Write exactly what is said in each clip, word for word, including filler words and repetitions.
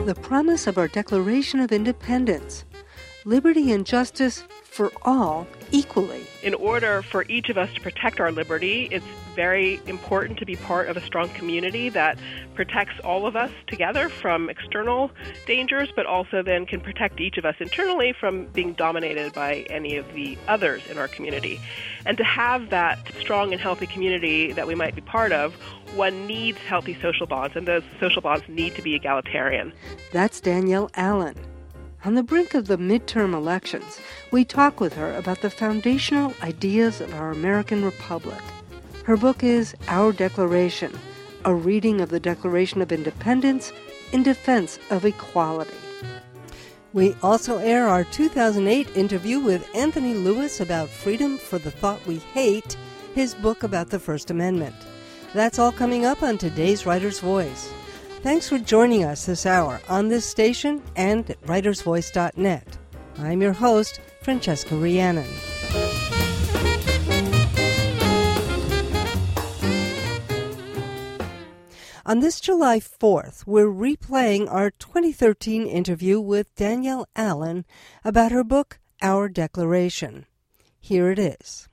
the promise of our Declaration of Independence: liberty and justice for all equally. In order for each of us to protect our liberty, it's very important to be part of a strong community that protects all of us together from external dangers, but also then can protect each of us internally from being dominated by any of the others in our community. And to have that strong and healthy community that we might be part of, one needs healthy social bonds, and those social bonds need to be egalitarian. That's Danielle Allen. On the brink of the midterm elections, we talk with her about the foundational ideas of our American Republic. Her book is Our Declaration, a reading of the Declaration of Independence in defense of equality. We also air our two thousand eight interview with Anthony Lewis about Freedom for the Thought We Hate, his book about the First Amendment. That's all coming up on today's Writer's Voice. Thanks for joining us this hour on this station and at writers voice dot net. I'm your host, Francesca Rhiannon. On this July fourth, we're replaying our twenty thirteen interview with Danielle Allen about her book, Our Declaration. Here it is.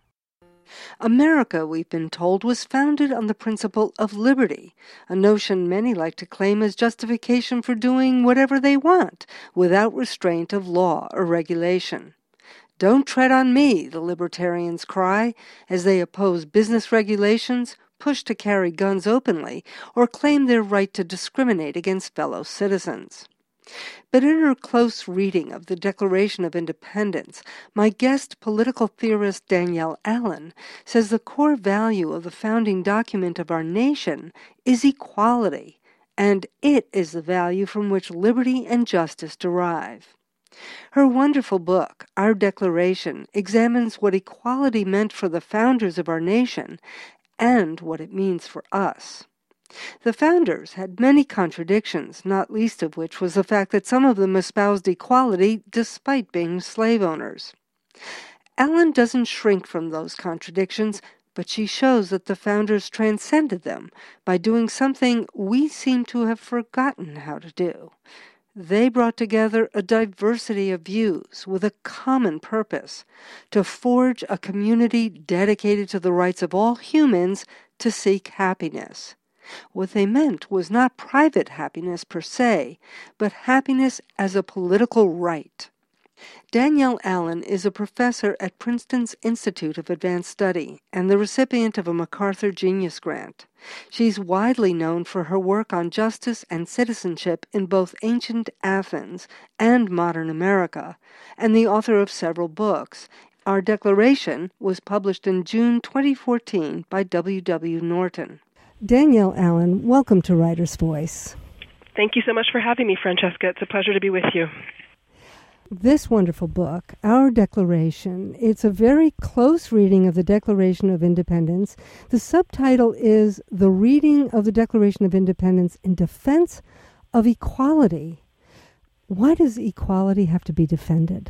America, we've been told, was founded on the principle of liberty, a notion many like to claim as justification for doing whatever they want, without restraint of law or regulation. Don't tread on me, the libertarians cry, as they oppose business regulations, push to carry guns openly, or claim their right to discriminate against fellow citizens. But in her close reading of the Declaration of Independence, my guest, political theorist Danielle Allen, says the core value of the founding document of our nation is equality, and it is the value from which liberty and justice derive. Her wonderful book, Our Declaration, examines what equality meant for the founders of our nation and what it means for us. The founders had many contradictions, not least of which was the fact that some of them espoused equality despite being slave owners. Allen doesn't shrink from those contradictions, but she shows that the founders transcended them by doing something we seem to have forgotten how to do. They brought together a diversity of views with a common purpose: to forge a community dedicated to the rights of all humans to seek happiness. What they meant was not private happiness per se, but happiness as a political right. Danielle Allen is a professor at Princeton's Institute of Advanced Study and the recipient of a MacArthur Genius Grant. She's widely known for her work on justice and citizenship in both ancient Athens and modern America, and the author of several books. Our Declaration was published in June twenty fourteen by W W Norton. Danielle Allen, welcome to Writer's Voice. Thank you so much for having me, Francesca. It's a pleasure to be with you. This wonderful book, Our Declaration, it's a very close reading of the Declaration of Independence. The subtitle is The Reading of the Declaration of Independence in Defense of Equality. Why does equality have to be defended?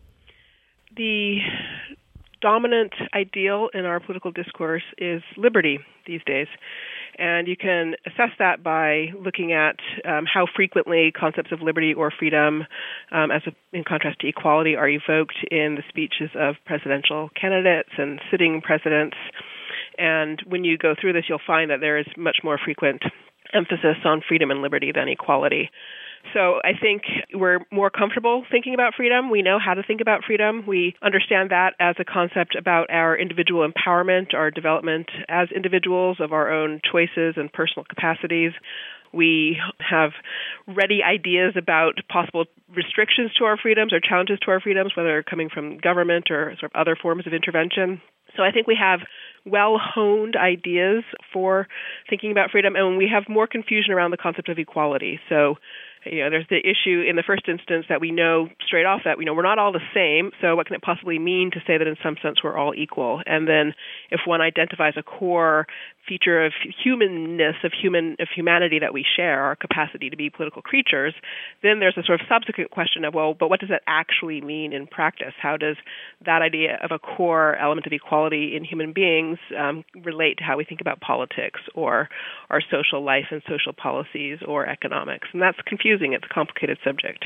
The dominant ideal in our political discourse is liberty these days. And you can assess that by looking at um, how frequently concepts of liberty or freedom, um, as a, in contrast to equality, are evoked in the speeches of presidential candidates and sitting presidents. And when you go through this, you'll find that there is much more frequent emphasis on freedom and liberty than equality. So I think we're more comfortable thinking about freedom. We know how to think about freedom. We understand that as a concept about our individual empowerment, our development as individuals of our own choices and personal capacities. We have ready ideas about possible restrictions to our freedoms or challenges to our freedoms, whether coming from government or sort of other forms of intervention. So I think we have well-honed ideas for thinking about freedom, and we have more confusion around the concept of equality. So You know, there's the issue in the first instance that we know straight off that, you know, we're not all the same, so what can it possibly mean to say that in some sense we're all equal? And then if one identifies a core feature of humanness, of human of humanity that we share, our capacity to be political creatures, then there's a sort of subsequent question of, well, but what does that actually mean in practice? How does that idea of a core element of equality in human beings um, relate to how we think about politics or our social life and social policies or economics? And that's confusing. confusing. It's a complicated subject.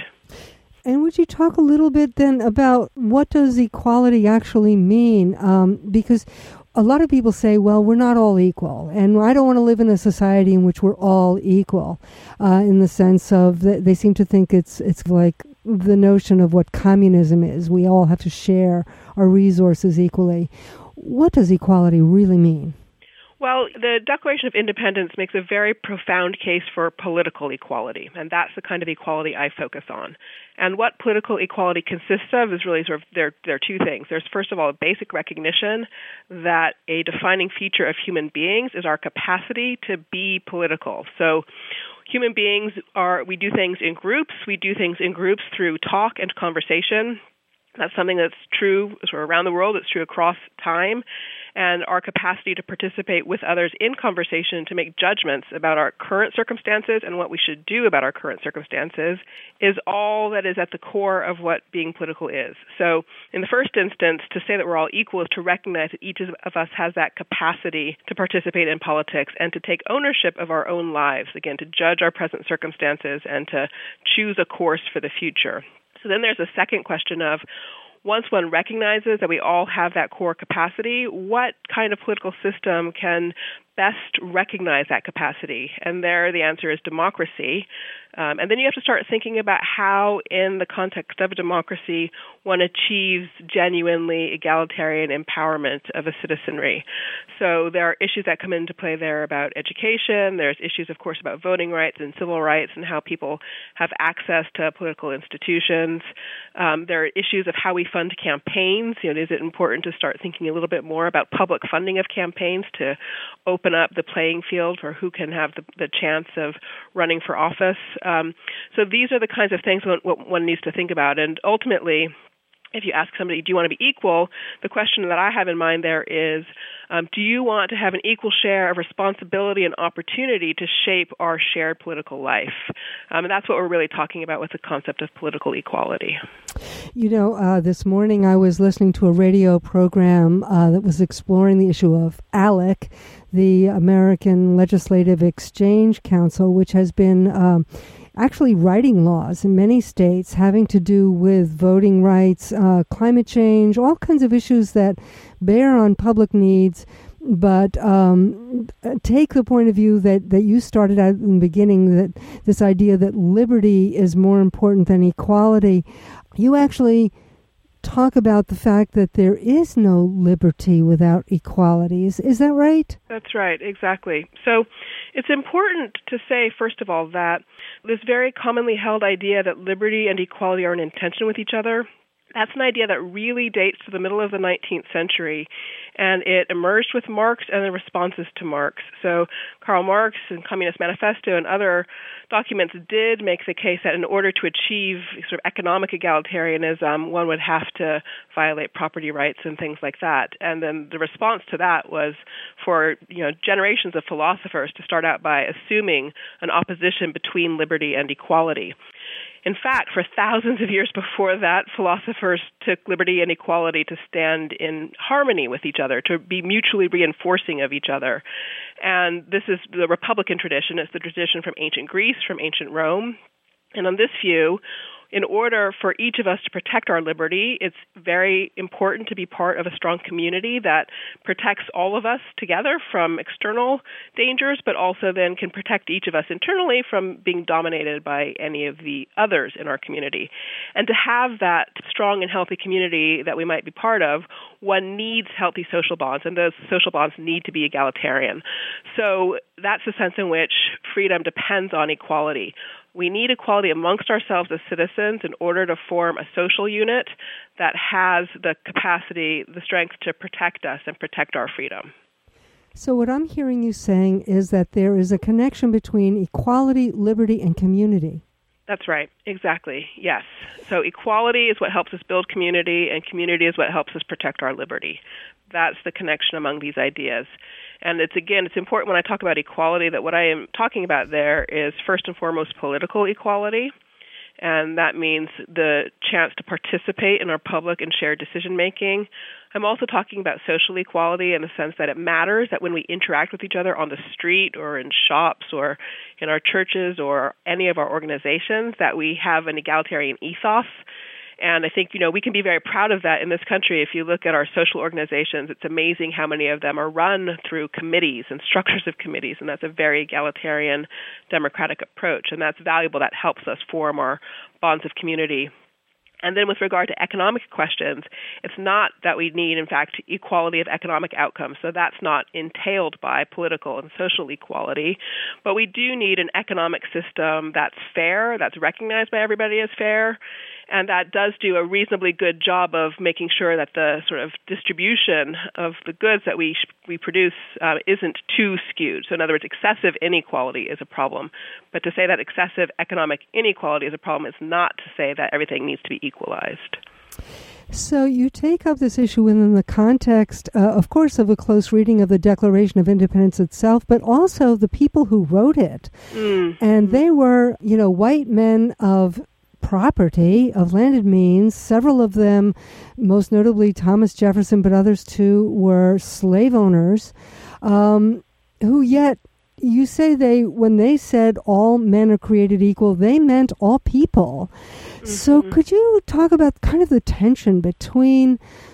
And would you talk a little bit then about what does equality actually mean? Um, because a lot of people say, well, we're not all equal, and I don't want to live in a society in which we're all equal, uh, in the sense of that they seem to think it's it's like the notion of what communism is. We all have to share our resources equally. What does equality really mean? Well, the Declaration of Independence makes a very profound case for political equality, and that's the kind of equality I focus on. And what political equality consists of is really sort of, there, there are two things. There's, first of all, a basic recognition that a defining feature of human beings is our capacity to be political. So human beings are, we do things in groups. We do things in groups through talk and conversation. That's something that's true sort of around the world. It's true across time. And our capacity to participate with others in conversation to make judgments about our current circumstances and what we should do about our current circumstances is all that is at the core of what being political is. So in the first instance, to say that we're all equal is to recognize that each of us has that capacity to participate in politics and to take ownership of our own lives, again, to judge our present circumstances and to choose a course for the future. So then there's a second question of, once one recognizes that we all have that core capacity, what kind of political system can best recognize that capacity? And there the answer is democracy. Um, and then you have to start thinking about how, in the context of a democracy, one achieves genuinely egalitarian empowerment of a citizenry. So there are issues that come into play there about education. There's issues, of course, about voting rights and civil rights and how people have access to political institutions. Um, there are issues of how we fund campaigns. You know, is it important to start thinking a little bit more about public funding of campaigns to open up the playing field for who can have the, the chance of running for office? Um, so these are the kinds of things one, one needs to think about. And ultimately, if you ask somebody, do you want to be equal, the question that I have in mind there is, um, do you want to have an equal share of responsibility and opportunity to shape our shared political life? Um, and that's what we're really talking about with the concept of political equality. You know, uh, this morning I was listening to a radio program uh, that was exploring the issue of ALEC, the American Legislative Exchange Council, which has been um, actually writing laws in many states having to do with voting rights, uh, climate change, all kinds of issues that bear on public needs, but um, take the point of view that, that you started out in the beginning, that this idea that liberty is more important than equality. You actually talk about the fact that there is no liberty without equality. Is, is that right? That's right, exactly. So it's important to say, first of all, that this very commonly held idea that liberty and equality are in tension with each other, that's an idea that really dates to the middle of the nineteenth century, and it emerged with Marx and the responses to Marx. So Karl Marx and Communist Manifesto and other documents did make the case that in order to achieve sort of economic egalitarianism, one would have to violate property rights and things like that. And then the response to that was for, you know, generations of philosophers to start out by assuming an opposition between liberty and equality. In fact, for thousands of years before that, philosophers took liberty and equality to stand in harmony with each other, to be mutually reinforcing of each other. And this is the Republican tradition. It's the tradition from ancient Greece, from ancient Rome. And on this view, in order for each of us to protect our liberty, it's very important to be part of a strong community that protects all of us together from external dangers, but also then can protect each of us internally from being dominated by any of the others in our community. And to have that strong and healthy community that we might be part of, one needs healthy social bonds, and those social bonds need to be egalitarian. So that's the sense in which freedom depends on equality. We need equality amongst ourselves as citizens in order to form a social unit that has the capacity, the strength to protect us and protect our freedom. So what I'm hearing you saying is that there is a connection between equality, liberty, and community. That's right. Exactly. Yes. So equality is what helps us build community, and community is what helps us protect our liberty. That's the connection among these ideas. And it's, again, it's important when I talk about equality that what I am talking about there is first and foremost political equality. and that means the chance to participate in our public and shared decision-making. I'm also talking about social equality in the sense that it matters that when we interact with each other on the street or in shops or in our churches or any of our organizations, that we have an egalitarian ethos. And I think, you know, we can be very proud of that in this country. If you look at our social organizations, it's amazing how many of them are run through committees and structures of committees, and that's a very egalitarian democratic approach, and that's valuable. That helps us form our bonds of community. And then with regard to economic questions, it's not that we need, in fact, equality of economic outcomes. So that's not entailed by political and social equality. But we do need an economic system that's fair, that's recognized by everybody as fair, and that does do a reasonably good job of making sure that the sort of distribution of the goods that we we produce uh, isn't too skewed. So in other words, excessive inequality is a problem. But to say that excessive economic inequality is a problem is not to say that everything needs to be equalized. So you take up this issue within the context, uh, of course, of a close reading of the Declaration of Independence itself, but also the people who wrote it. Mm. And they were, you know, white men of property, of landed means. Several of them, most notably Thomas Jefferson, but others too, were slave owners, um, who yet, you say they, when they said all men are created equal, they meant all people. Mm-hmm. So could you talk about kind of the tension between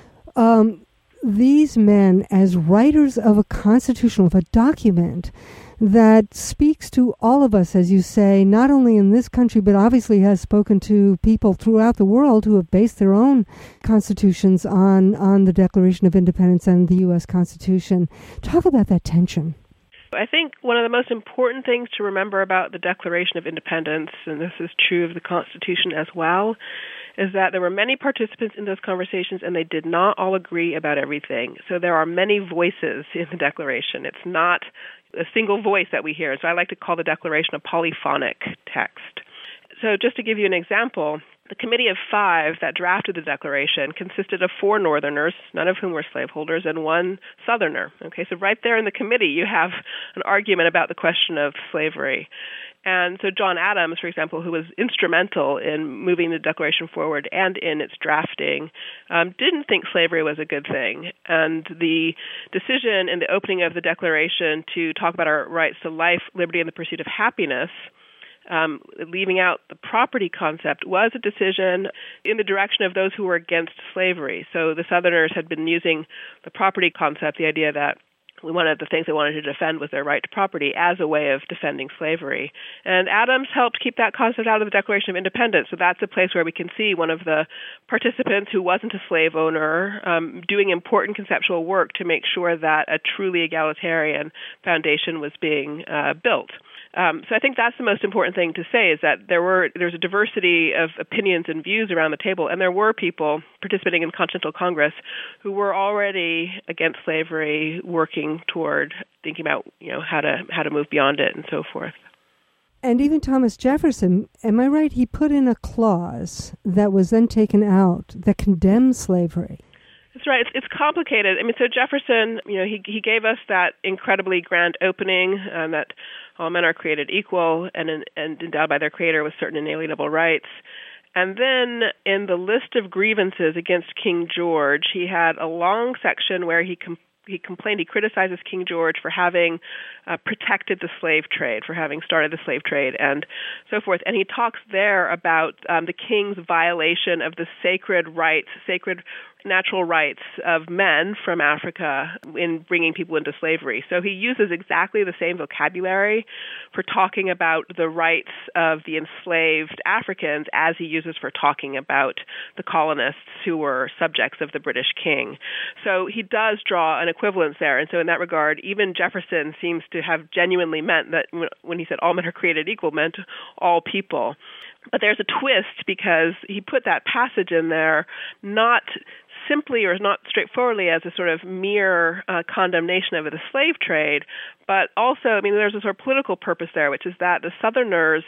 um, these men as writers of a constitution, of a document that speaks to all of us, as you say, not only in this country, but obviously has spoken to people throughout the world who have based their own constitutions on, on the Declaration of Independence and the U S Constitution. Talk about that tension. I think one of the most important things to remember about the Declaration of Independence, and this is true of the Constitution as well, is that there were many participants in those conversations and they did not all agree about everything. So there are many voices in the Declaration. It's not a single voice that we hear. So I like to call the Declaration a polyphonic text. So just to give you an example, the Committee of Five that drafted the Declaration consisted of four Northerners, none of whom were slaveholders, and one Southerner. Okay, so right there in the committee you have an argument about the question of slavery. And so John Adams, for example, who was instrumental in moving the Declaration forward and in its drafting, um, didn't think slavery was a good thing. And the decision in the opening of the Declaration to talk about our rights to life, liberty, and the pursuit of happiness, Um, leaving out the property concept, was a decision in the direction of those who were against slavery. So the Southerners had been using the property concept, the idea that one of the things they wanted to defend was their right to property, as a way of defending slavery. And Adams helped keep that concept out of the Declaration of Independence. So that's a place where we can see one of the participants who wasn't a slave owner um, doing important conceptual work to make sure that a truly egalitarian foundation was being uh, built. Um, so I think that's the most important thing to say, is that there were there's a diversity of opinions and views around the table, and there were people participating in Continental Congress who were already against slavery, working toward thinking about, you know, how to how to move beyond it and so forth. And even Thomas Jefferson, am I right, he put in a clause that was then taken out that condemned slavery? That's right. It's, it's complicated. I mean, so Jefferson, you know, he he gave us that incredibly grand opening, um, that all men are created equal and, and endowed by their Creator with certain inalienable rights. And then in the list of grievances against King George, he had a long section where he com- he complained, he criticizes King George for having uh, protected the slave trade, for having started the slave trade, and so forth. And he talks there about um, the king's violation of the sacred rights, sacred natural rights of men from Africa in bringing people into slavery. So he uses exactly the same vocabulary for talking about the rights of the enslaved Africans as he uses for talking about the colonists who were subjects of the British king. So he does draw an equivalence there. And so in that regard, even Jefferson seems to have genuinely meant that when he said all men are created equal, meant all people. But there's a twist, because he put that passage in there not simply or not straightforwardly as a sort of mere uh, condemnation of the slave trade, but also, I mean, there's a sort of political purpose there, which is that the Southerners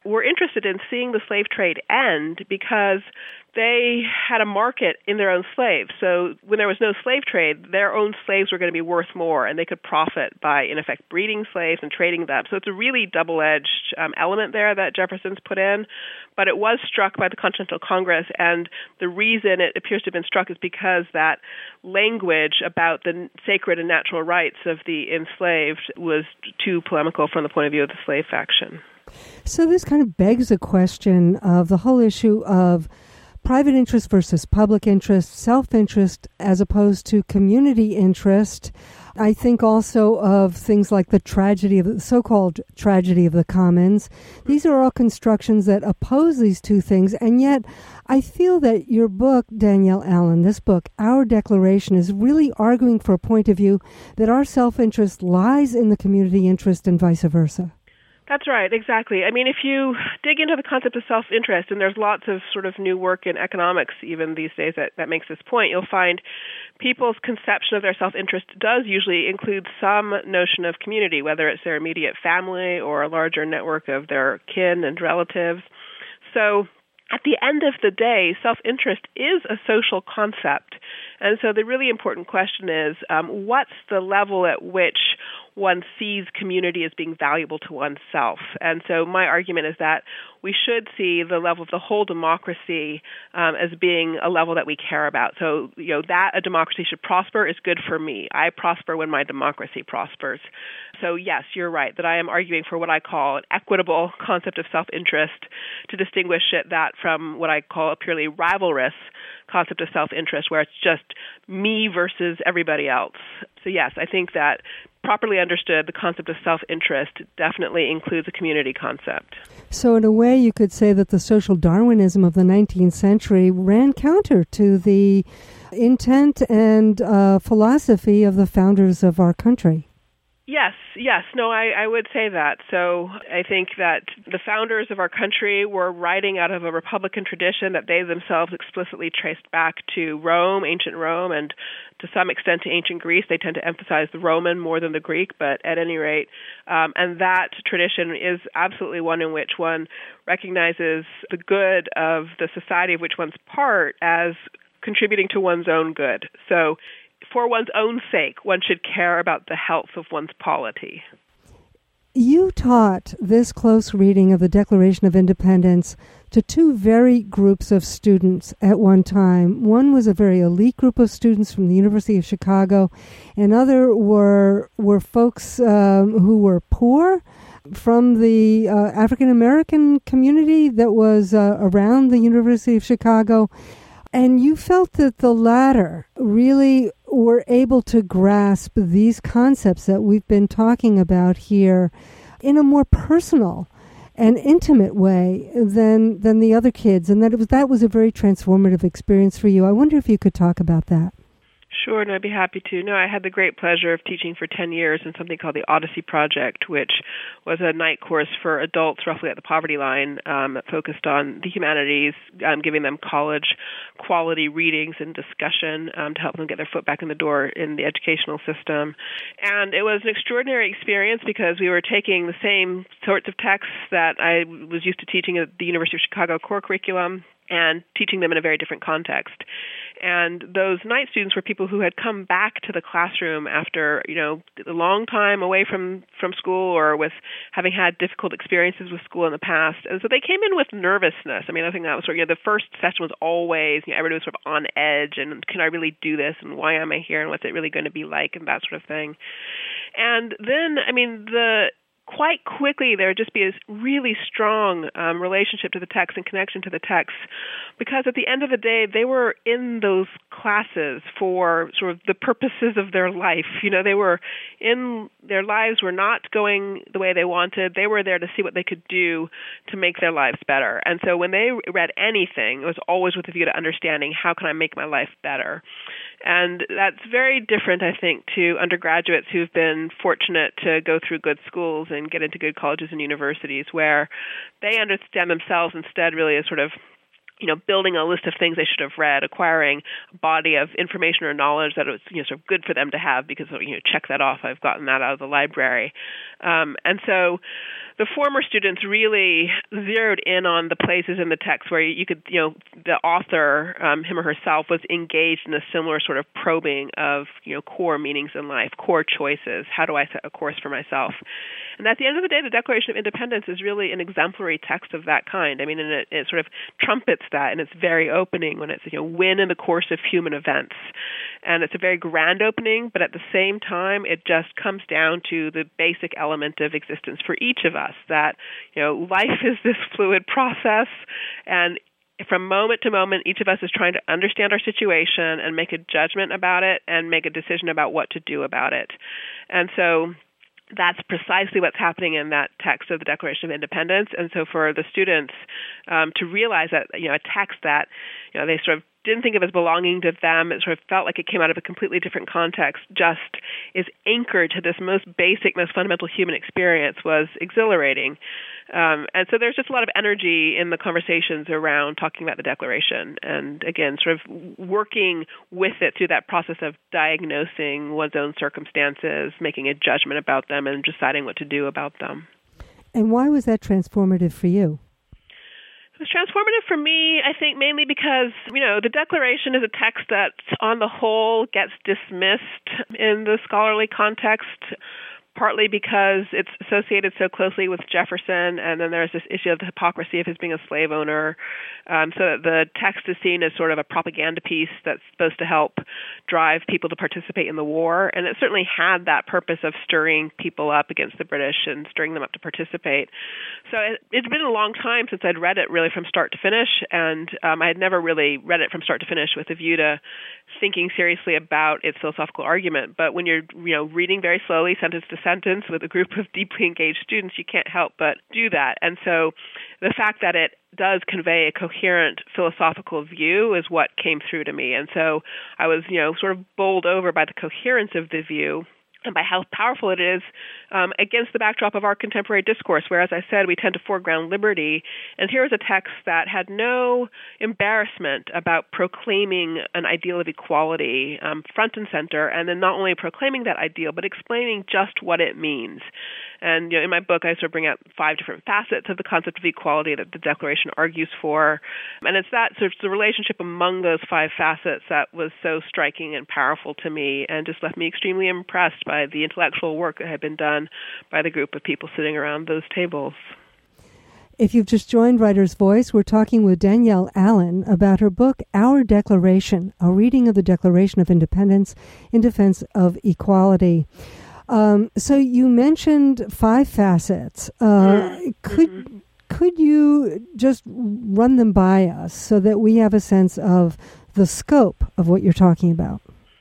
were interested in seeing the slave trade end because they had a market in their own slaves. So when there was no slave trade, their own slaves were going to be worth more, and they could profit by, in effect, breeding slaves and trading them. So it's a really double-edged um, element there that Jefferson's put in. But it was struck by the Continental Congress, and the reason it appears to have been struck is because that language about the sacred and natural rights of the enslaved was too polemical from the point of view of the slave faction. So this kind of begs a question of the whole issue of private interest versus public interest, self-interest as opposed to community interest. I think also of things like the tragedy of the so-called tragedy of the commons. These are all constructions that oppose these two things, and yet I feel that your book, Danielle Allen, this book, Our Declaration, is really arguing for a point of view that our self-interest lies in the community interest and vice versa. That's right, exactly. I mean, if you dig into the concept of self-interest, and there's lots of sort of new work in economics even these days that, that makes this point, you'll find people's conception of their self-interest does usually include some notion of community, whether it's their immediate family or a larger network of their kin and relatives. So at the end of the day, self-interest is a social concept. And so the really important question is, um, what's the level at which one sees community as being valuable to oneself? And so my argument is that we should see the level of the whole democracy um, as being a level that we care about. So, you know, that a democracy should prosper is good for me. I prosper when my democracy prospers. So, yes, you're right, that I am arguing for what I call an equitable concept of self-interest to distinguish it, that from what I call a purely rivalrous concept of self-interest, where it's just me versus everybody else. So, yes, I think that properly understood, the concept of self-interest definitely includes a community concept. So in a way, you could say that the social Darwinism of the nineteenth century ran counter to the intent and uh, philosophy of the founders of our country. Yes, yes. No, I, I would say that. So I think that the founders of our country were writing out of a Republican tradition that they themselves explicitly traced back to Rome, ancient Rome, and to some extent to ancient Greece. They tend to emphasize the Roman more than the Greek, but at any rate, um, and that tradition is absolutely one in which one recognizes the good of the society of which one's part as contributing to one's own good. So for one's own sake, one should care about the health of one's polity. You taught this close reading of the Declaration of Independence to two very groups of students at one time. One was a very elite group of students from the University of Chicago, and other were were folks um, who were poor from the uh, African American community that was uh, around the University of Chicago. And you felt that the latter really were able to grasp these concepts that we've been talking about here in a more personal and intimate way than than the other kids, and that it was that was a very transformative experience for you. I wonder if you could talk about that. Sure, and I'd be happy to. No, I had the great pleasure of teaching for ten years in something called the Odyssey Project, which was a night course for adults roughly at the poverty line um, that focused on the humanities, um, giving them college quality readings and discussion um, to help them get their foot back in the door in the educational system. And it was an extraordinary experience because we were taking the same sorts of texts that I was used to teaching at the University of Chicago core curriculum and teaching them in a very different context. And those night students were people who had come back to the classroom after, you know, a long time away from, from school or with having had difficult experiences with school in the past. And so they came in with nervousness. I mean, I think that was sort of, you know, the first session was always, you know, everybody was sort of on edge and can I really do this and why am I here and what's it really going to be like and that sort of thing. And then, I mean, the quite quickly there would just be a really strong um, relationship to the text and connection to the text, because at the end of the day, they were in those classes for sort of the purposes of their life. You know, they were in, their lives were not going the way they wanted. They were there to see what they could do to make their lives better. And so when they read anything, it was always with a view to understanding how can I make my life better. And that's very different, I think, to undergraduates who've been fortunate to go through good schools and get into good colleges and universities, where they understand themselves instead really as sort of, you know, building a list of things they should have read, acquiring a body of information or knowledge that it was, you know, sort of good for them to have because, you know, check that off, I've gotten that out of the library. Um, and so the former students really zeroed in on the places in the text where you could, you know, the author, um, him or herself, was engaged in a similar sort of probing of, you know, core meanings in life, core choices. How do I set a course for myself? And at the end of the day, the Declaration of Independence is really an exemplary text of that kind. I mean, and it, it sort of trumpets that in its very opening when it's, you know, win in the course of human events. And it's a very grand opening, but at the same time, it just comes down to the basic element of existence for each of us, that, you know, life is this fluid process, and from moment to moment, each of us is trying to understand our situation and make a judgment about it and make a decision about what to do about it. And so that's precisely what's happening in that text of the Declaration of Independence. And so for the students um, to realize that, you know, a text that, you know, they sort of didn't think of as belonging to them, it sort of felt like it came out of a completely different context, just is anchored to this most basic, most fundamental human experience, was exhilarating. Um, and so there's just a lot of energy in the conversations around talking about the Declaration, and again, sort of working with it through that process of diagnosing one's own circumstances, making a judgment about them, and deciding what to do about them. And why was that transformative for you? It was transformative for me, I think, mainly because, you know, the Declaration is a text that, on the whole, gets dismissed in the scholarly context, partly because it's associated so closely with Jefferson, and then there's this issue of the hypocrisy of his being a slave owner. Um, so the text is seen as sort of a propaganda piece that's supposed to help drive people to participate in the war, and it certainly had that purpose of stirring people up against the British and stirring them up to participate. So it, it's been a long time since I'd read it really from start to finish, and um, I had never really read it from start to finish with a view to thinking seriously about its philosophical argument. But when you're, you know, reading very slowly, sentence to sentence, with a group of deeply engaged students, you can't help but do that. And so the fact that it does convey a coherent philosophical view is what came through to me. And so I was, you know, sort of bowled over by the coherence of the view and by how powerful it is um, against the backdrop of our contemporary discourse, where, as I said, we tend to foreground liberty. And here is a text that had no embarrassment about proclaiming an ideal of equality um, front and center, and then not only proclaiming that ideal, but explaining just what it means. And you know, in my book, I sort of bring out five different facets of the concept of equality that the Declaration argues for. And it's that sort of the relationship among those five facets that was so striking and powerful to me, and just left me extremely impressed by the intellectual work that had been done by the group of people sitting around those tables. If you've just joined Writer's Voice, we're talking with Danielle Allen about her book, Our Declaration, a reading of the Declaration of Independence in defense of equality. Um, so you mentioned five facets. Uh, mm-hmm. Could could you just run them by us so that we have a sense of the scope of what you're talking about?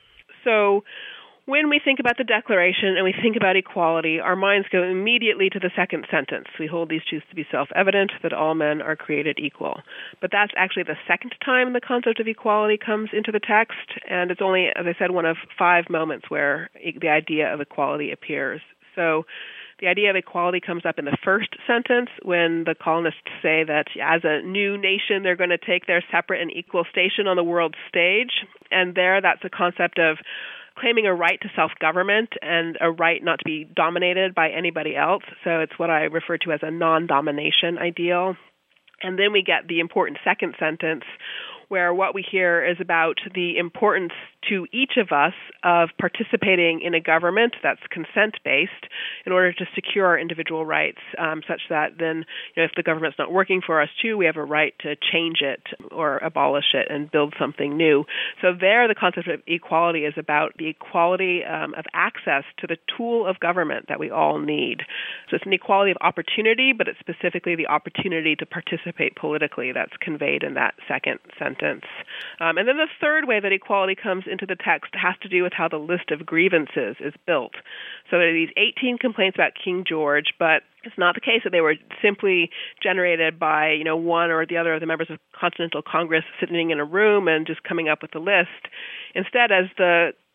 So when we think about the Declaration and we think about equality, our minds go immediately to the second sentence. We hold these truths to be self-evident, that all men are created equal. But that's actually the second time the concept of equality comes into the text, and it's only, as I said, one of five moments where the idea of equality appears. So the idea of equality comes up in the first sentence when the colonists say that as a new nation, they're going to take their separate and equal station on the world stage. And there, that's the concept of claiming a right to self-government and a right not to be dominated by anybody else. So it's what I refer to as a non-domination ideal. And then we get the important second sentence, where what we hear is about the importance to each of us of participating in a government that's consent-based in order to secure our individual rights, um, such that then, you know, if the government's not working for us too, we have a right to change it or abolish it and build something new. So there, the concept of equality is about the equality um, of access to the tool of government that we all need. So it's an equality of opportunity, but it's specifically the opportunity to participate politically that's conveyed in that second sentence. Um, and then the third way that equality comes into the text has to do with how the list of grievances is built. So there are these eighteen complaints about King George, but it's not the case that they were simply generated by, you know, one or the other of the members of Continental Congress sitting in a room and just coming up with a list. Instead, as the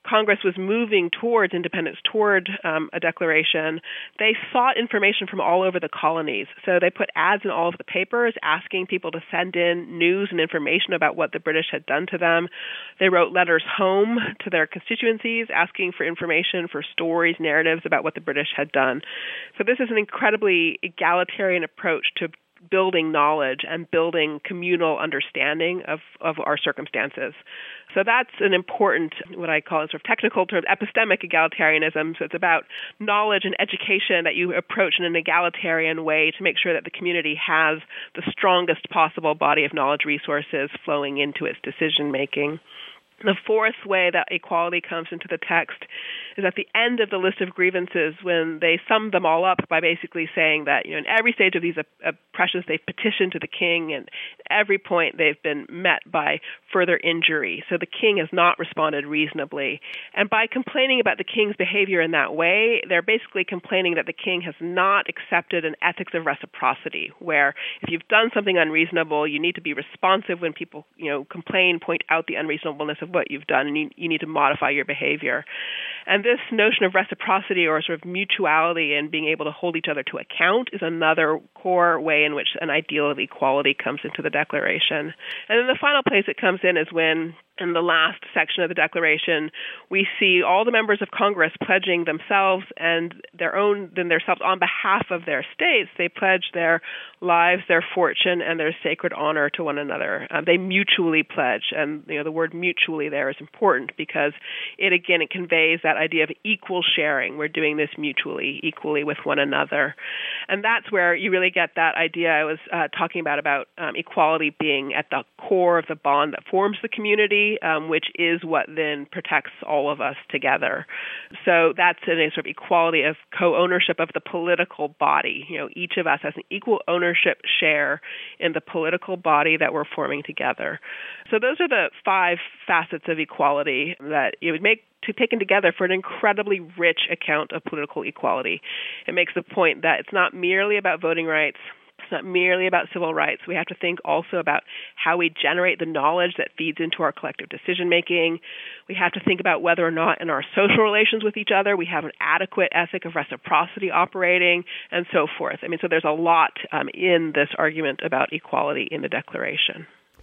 Congress was moving towards independence, toward um, a declaration, they sought information from all over the colonies. So they put ads in all of the papers asking people to send in news and information about what the British had done to them. They wrote letters home to their constituencies asking for information, for stories, narratives about what the British had done. So this is an incredibly egalitarian approach to building knowledge and building communal understanding of, of our circumstances. So that's an important, what I call in sort of technical terms, epistemic egalitarianism. So it's about knowledge and education that you approach in an egalitarian way to make sure that the community has the strongest possible body of knowledge resources flowing into its decision making. The fourth way that equality comes into the text is at the end of the list of grievances when they sum them all up by basically saying that, you know, in every stage of these oppressions, they've petitioned to the king, and at every point they've been met by further injury. So the king has not responded reasonably. And by complaining about the king's behavior in that way, they're basically complaining that the king has not accepted an ethics of reciprocity, where if you've done something unreasonable, you need to be responsive when people, you know, complain, point out the unreasonableness of what you've done, and you, you need to modify your behavior. And this notion of reciprocity, or sort of mutuality and being able to hold each other to account, is another core way in which an ideal of equality comes into the Declaration. And then the final place it comes in is when, in the last section of the Declaration, we see all the members of Congress pledging themselves and their own, then themselves on behalf of their states. They pledge their lives, their fortune, and their sacred honor to one another. Uh, they mutually pledge, and you know the word mutually there is important because it again it conveys that idea of equal sharing. We're doing this mutually, equally with one another, and that's where you really get that idea I was uh, talking about about um, equality being at the core of the bond that forms the community. Um, which is what then protects all of us together. So that's a sort of equality of co-ownership of the political body. You know, each of us has an equal ownership share in the political body that we're forming together. So those are the five facets of equality that it would make to taken together for an incredibly rich account of political equality. It makes the point that it's not merely about voting rights. It's not merely about civil rights. We have to think also about how we generate the knowledge that feeds into our collective decision-making. We have to think about whether or not in our social relations with each other we have an adequate ethic of reciprocity operating, and so forth. I mean, so there's a lot um, in this argument about equality in the Declaration.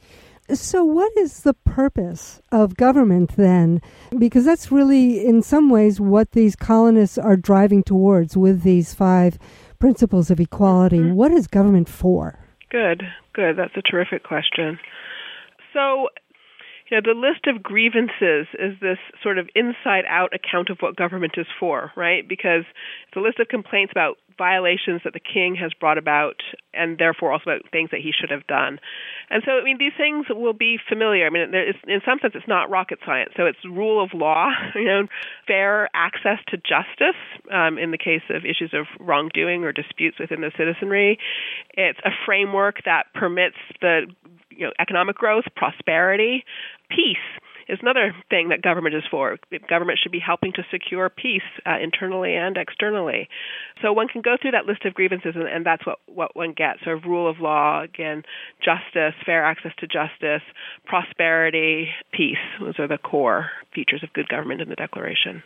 So what is the purpose of government then? Because that's really, in some ways, what these colonists are driving towards with these five principles of equality. Mm-hmm. What is government for? Good, good. That's a terrific question. So, you know, the list of grievances is this sort of inside-out account of what government is for, right? Because it's a list of complaints about violations that the king has brought about, and therefore also about things that he should have done. And so, I mean, these things will be familiar. I mean, there is, in some sense, it's not rocket science. So it's rule of law, you know, fair access to justice um, in the case of issues of wrongdoing or disputes within the citizenry. It's a framework that permits the you know, economic growth, prosperity, peace is another thing that government is for. Government should be helping to secure peace uh, internally and externally. So one can go through that list of grievances, and, and that's what, what one gets. So rule of law, again, justice, fair access to justice, prosperity, peace. Those are the core features of good government in the Declaration.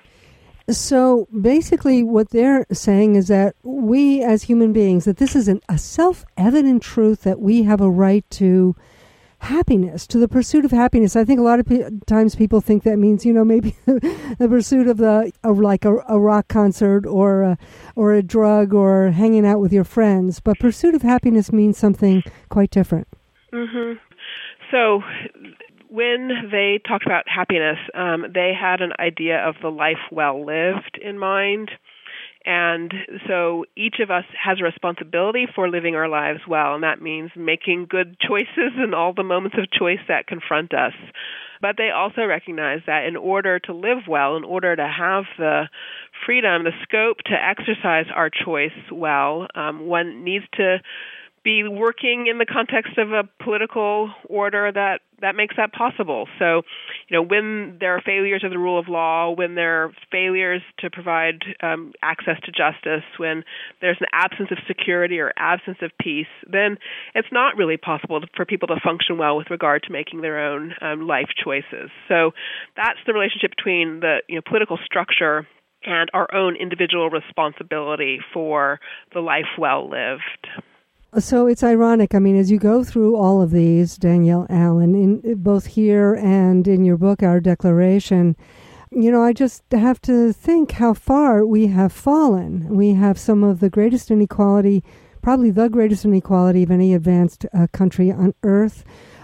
So basically what they're saying is that we as human beings, that this is an, a self-evident truth that we have a right to happiness, to the pursuit of happiness. I think a lot of pe- times people think that means, you know, maybe the pursuit of the a, like a, a rock concert or a, or a drug or hanging out with your friends. But pursuit of happiness means something quite different. Mm-hmm. So when they talked about happiness, um, they had an idea of the life well lived in mind. And so each of us has a responsibility for living our lives well, and that means making good choices in all the moments of choice that confront us. But they also recognize that in order to live well, in order to have the freedom, the scope to exercise our choice well, um, one needs to be working in the context of a political order that, that makes that possible. So, you know, when there are failures of the rule of law, when there are failures to provide um, access to justice, when there's an absence of security or absence of peace, then it's not really possible for people to function well with regard to making their own um, life choices. So that's the relationship between the you know, political structure and our own individual responsibility for the life well lived. So it's ironic. I mean, as you go through all of these, Danielle Allen, in both here and in your book, Our Declaration, you know, I just have to think how far we have fallen. We have some of the greatest inequality, probably the greatest inequality of any advanced uh, country on earth.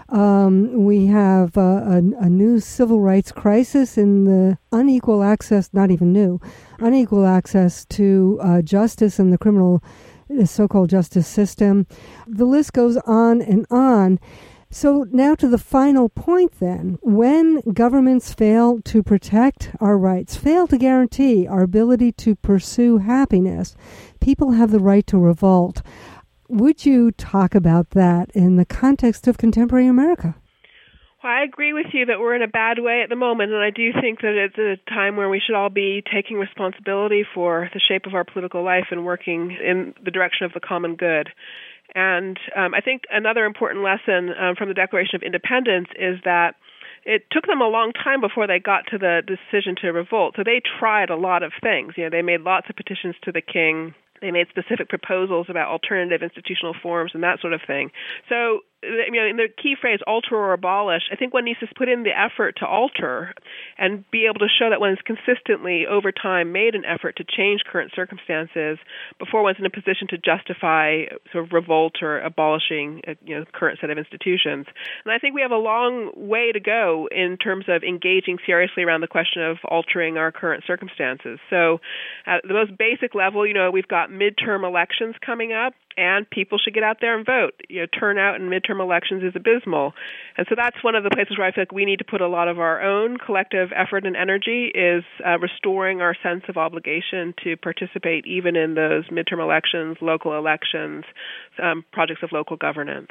Um, we have uh, a, a new civil rights crisis in the unequal access, not even new, unequal access to uh, justice in the criminal the so-called justice system. The list goes on and on. So now to the final point then. When governments fail to protect our rights, fail to guarantee our ability to pursue happiness, people have the right to revolt. Would you talk about that in the context of contemporary America? Well, I agree with you that we're in a bad way at the moment, and I do think that it's a time where we should all be taking responsibility for the shape of our political life and working in the direction of the common good. And um, I think another important lesson um, from the Declaration of Independence is that it took them a long time before they got to the decision to revolt. So they tried a lot of things. You know, they made lots of petitions to the king. They made specific proposals about alternative institutional forms and that sort of thing. So, you know, in the key phrase, alter or abolish, I think one needs to put in the effort to alter and be able to show that one has consistently, over time, made an effort to change current circumstances before one's in a position to justify sort of revolt or abolishing a you know, current set of institutions. And I think we have a long way to go in terms of engaging seriously around the question of altering our current circumstances. So at the most basic level, you know, we've got midterm elections coming up, and people should get out there and vote. You know, turnout in midterm elections is abysmal. And so that's one of the places where I feel like we need to put a lot of our own collective effort and energy is uh, restoring our sense of obligation to participate even in those midterm elections, local elections, um, projects of local governance.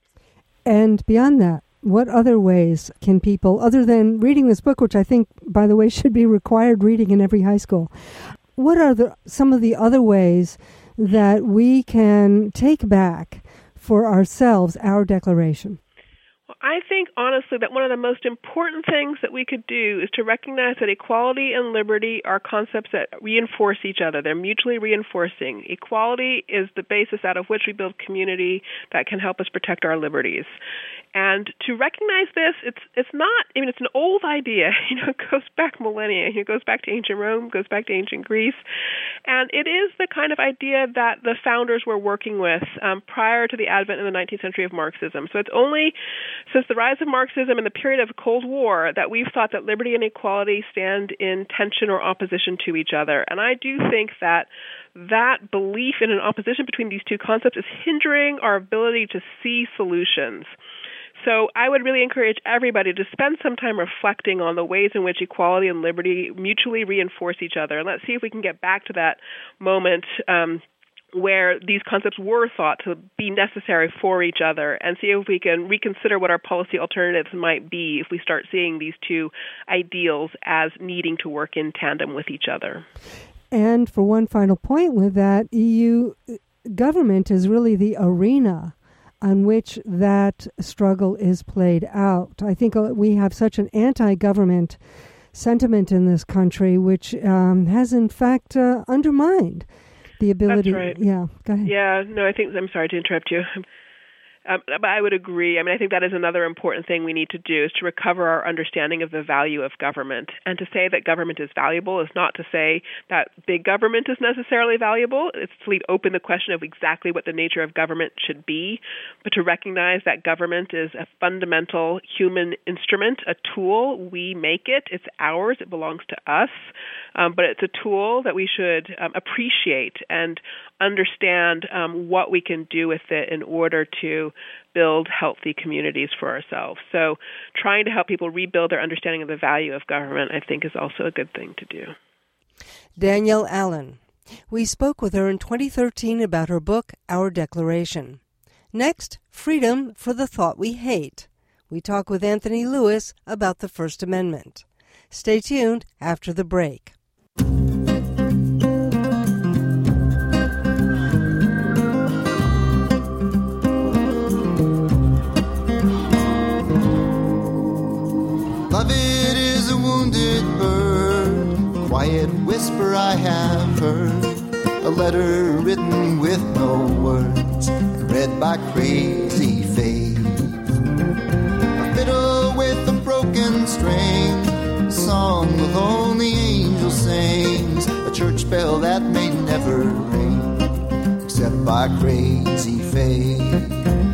And beyond that, what other ways can people, other than reading this book, which I think, by the way, should be required reading in every high school, what are the, some of the other ways that we can take back for ourselves our declaration? Well, I think, honestly, that one of the most important things that we could do is to recognize that equality and liberty are concepts that reinforce each other. They're mutually reinforcing. Equality is the basis out of which we build community that can help us protect our liberties. And to recognize this, it's it's not, I mean, it's an old idea. You know, it goes back millennia. It goes back to ancient Rome, goes back to ancient Greece. And it is the kind of idea that the founders were working with um, prior to the advent in the nineteenth century of Marxism. So it's only since the rise of Marxism and the period of Cold War that we've thought that liberty and equality stand in tension or opposition to each other. And I do think that that belief in an opposition between these two concepts is hindering our ability to see solutions. So I would really encourage everybody to spend some time reflecting on the ways in which equality and liberty mutually reinforce each other. And let's see if we can get back to that moment um, where these concepts were thought to be necessary for each other, and see if we can reconsider what our policy alternatives might be if we start seeing these two ideals as needing to work in tandem with each other. And for one final point with that, E U government is really the arena on which that struggle is played out. I think we have such an anti-government sentiment in this country, which um, has in fact uh, undermined the ability. That's right. Yeah, go ahead. Yeah, no, I think, I'm sorry to interrupt you. Um, but I would agree. I mean, I think that is another important thing we need to do is to recover our understanding of the value of government. And to say that government is valuable is not to say that big government is necessarily valuable. It's to leave open the question of exactly what the nature of government should be, but to recognize that government is a fundamental human instrument, a tool. We make it. It's ours. It belongs to us. Um, but it's a tool that we should um, appreciate and understand um, what we can do with it in order to build healthy communities for ourselves. So trying to help people rebuild their understanding of the value of government, I think, is also a good thing to do. Danielle Allen. We spoke with her in twenty thirteen about her book, Our Declaration. Next, freedom for the thought we hate. We talk with Anthony Lewis about the First Amendment. Stay tuned after the break. Love it is a wounded bird, quiet whisper I have heard, a letter written with no words, read by crazy faith. A fiddle with a broken string, a song the lonely angel sings, a church bell that may never ring, except by crazy faith.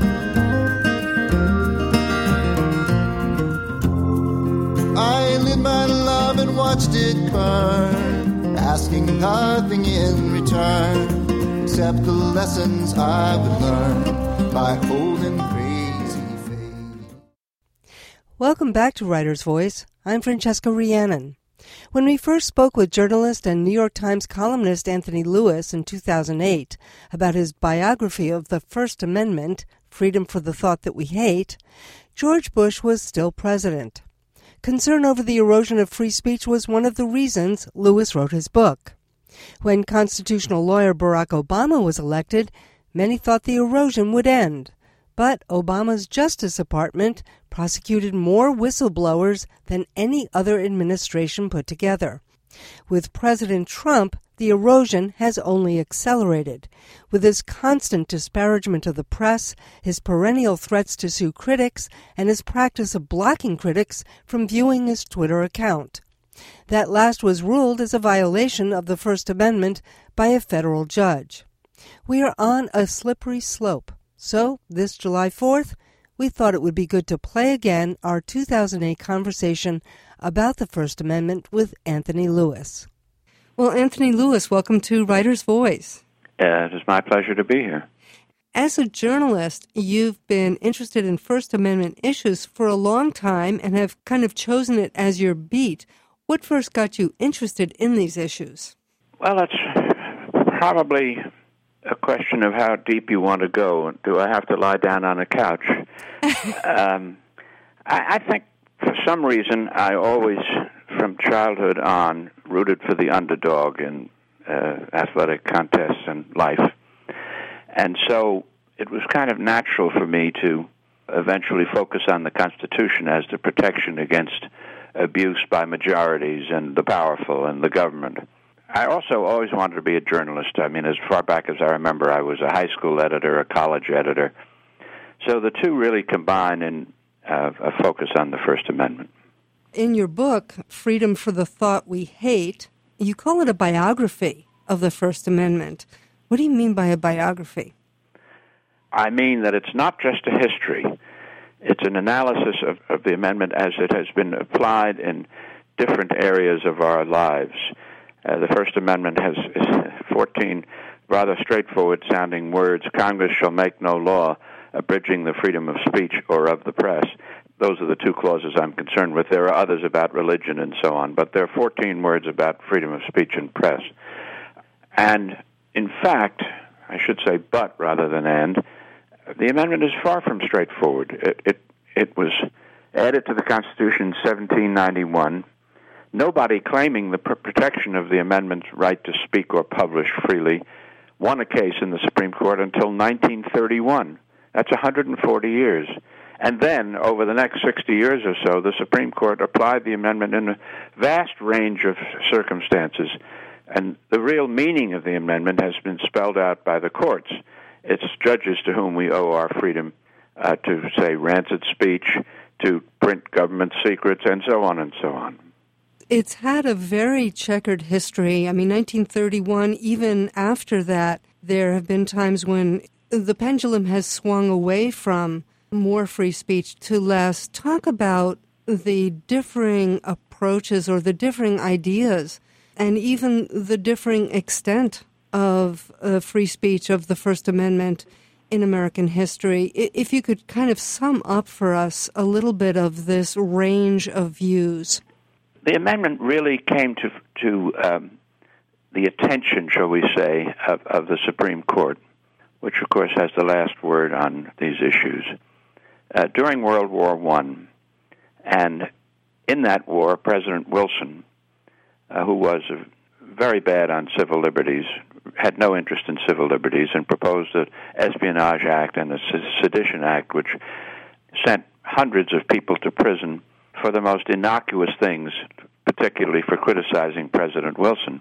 I lit my love and watched it burn, asking nothing in return, except the lessons I would learn by holding crazy faith. Welcome back to Writer's Voice. I'm Francesca Rhiannon. When we first spoke with journalist and New York Times columnist Anthony Lewis in two thousand eight about his biography of the First Amendment, Freedom for the Thought That We Hate, George Bush was still president. Concern over the erosion of free speech was one of the reasons Lewis wrote his book. When constitutional lawyer Barack Obama was elected, many thought the erosion would end. But Obama's Justice Department prosecuted more whistleblowers than any other administration put together. With President Trump, the erosion has only accelerated. With his constant disparagement of the press, his perennial threats to sue critics, and his practice of blocking critics from viewing his Twitter account. That last was ruled as a violation of the First Amendment by a federal judge. We are on a slippery slope, so this July fourth, we thought it would be good to play again our two thousand eight conversation about the First Amendment with Anthony Lewis. Well, Anthony Lewis, welcome to Writer's Voice. Uh, it is my pleasure to be here. As a journalist, you've been interested in First Amendment issues for a long time and have kind of chosen it as your beat. What first got you interested in these issues? Well, it's probably a question of how deep you want to go. Do I have to lie down on a couch? um, I, I think for some reason I always, from childhood on, rooted for the underdog in uh, athletic contests and life. And so it was kind of natural for me to eventually focus on the Constitution as the protection against abuse by majorities and the powerful and the government. I also always wanted to be a journalist. I mean, as far back as I remember, I was a high school editor, a college editor. So the two really combine in uh, a focus on the First Amendment. In your book, Freedom for the Thought We Hate, you call it a biography of the First Amendment. What do you mean by a biography? I mean that it's not just a history. It's an analysis of, of the amendment as it has been applied in different areas of our lives. Uh, the First Amendment has fourteen rather straightforward-sounding words. Congress shall make no law abridging the freedom of speech or of the press. Those are the two clauses I'm concerned with. There are others about religion and so on, but there are fourteen words about freedom of speech and press. And, in fact, I should say but rather than and, the amendment is far from straightforward. It, it, it was added to the Constitution in seventeen ninety-one. Nobody claiming the pr- protection of the amendment's right to speak or publish freely won a case in the Supreme Court until nineteen thirty-one. That's one hundred forty years. And then, over the next sixty years or so, the Supreme Court applied the amendment in a vast range of circumstances. And the real meaning of the amendment has been spelled out by the courts. It's judges to whom we owe our freedom uh, to, say, rancid speech, to print government secrets, and so on and so on. It's had a very checkered history. I mean, nineteen thirty-one, even after that, there have been times when the pendulum has swung away from more free speech to less. Talk about the differing approaches or the differing ideas and even the differing extent of uh, free speech of the First Amendment in American history. If you could kind of sum up for us a little bit of this range of views. The amendment really came to to um, the attention, shall we say, of, of the Supreme Court which, of course, has the last word on these issues. Uh, during World War One, and in that war, President Wilson, uh, who was uh, very bad on civil liberties, had no interest in civil liberties, and proposed the Espionage Act and the Sedition Act, which sent hundreds of people to prison for the most innocuous things, particularly for criticizing President Wilson.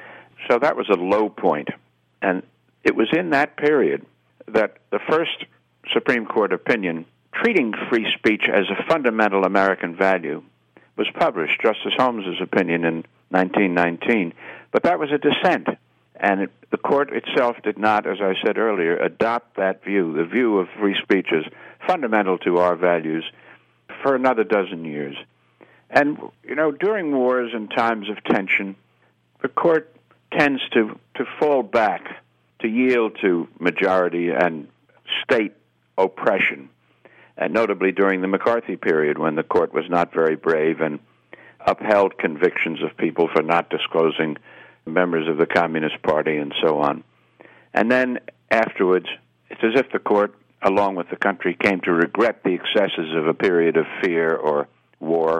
So that was a low point. And it was in that period that the first Supreme Court opinion treating free speech as a fundamental American value was published, Justice Holmes's opinion in nineteen nineteen. But that was a dissent. And it, the court itself did not, as I said earlier, adopt that view, the view of free speech as fundamental to our values, for another dozen years. And, you know, during wars and times of tension, the court tends to, to fall back, to yield to majority and state oppression, and notably during the McCarthy period, when the court was not very brave and upheld convictions of people for not disclosing members of the Communist Party and so on. And then afterwards, it's as if the court, along with the country, came to regret the excesses of a period of fear or war,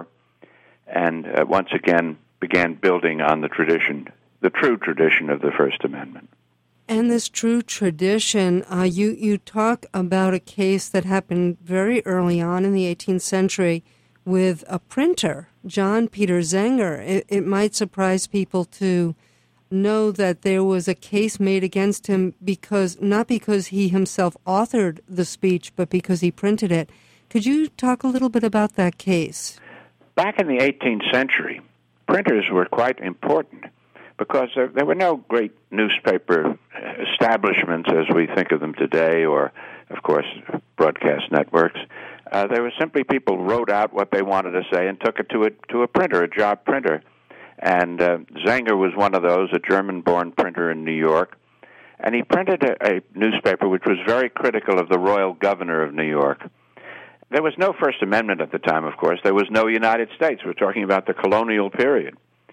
and uh, once again began building on the tradition, the true tradition of the First Amendment. And this true tradition, uh, you, you talk about a case that happened very early on in the eighteenth century with a printer, John Peter Zenger. It, it might surprise people to know that there was a case made against him because, not because he himself authored the speech, but because he printed it. Could you talk a little bit about that case? Back in the eighteenth century, printers were quite important because there, there were no great newspaper establishments as we think of them today, or, of course, broadcast networks. Uh, there were simply people wrote out what they wanted to say and took it to a, to a printer, a job printer. And uh, Zenger was one of those, a German-born printer in New York. And he printed a, a newspaper which was very critical of the royal governor of New York. There was no First Amendment at the time, of course. There was no United States. We're talking about the colonial period.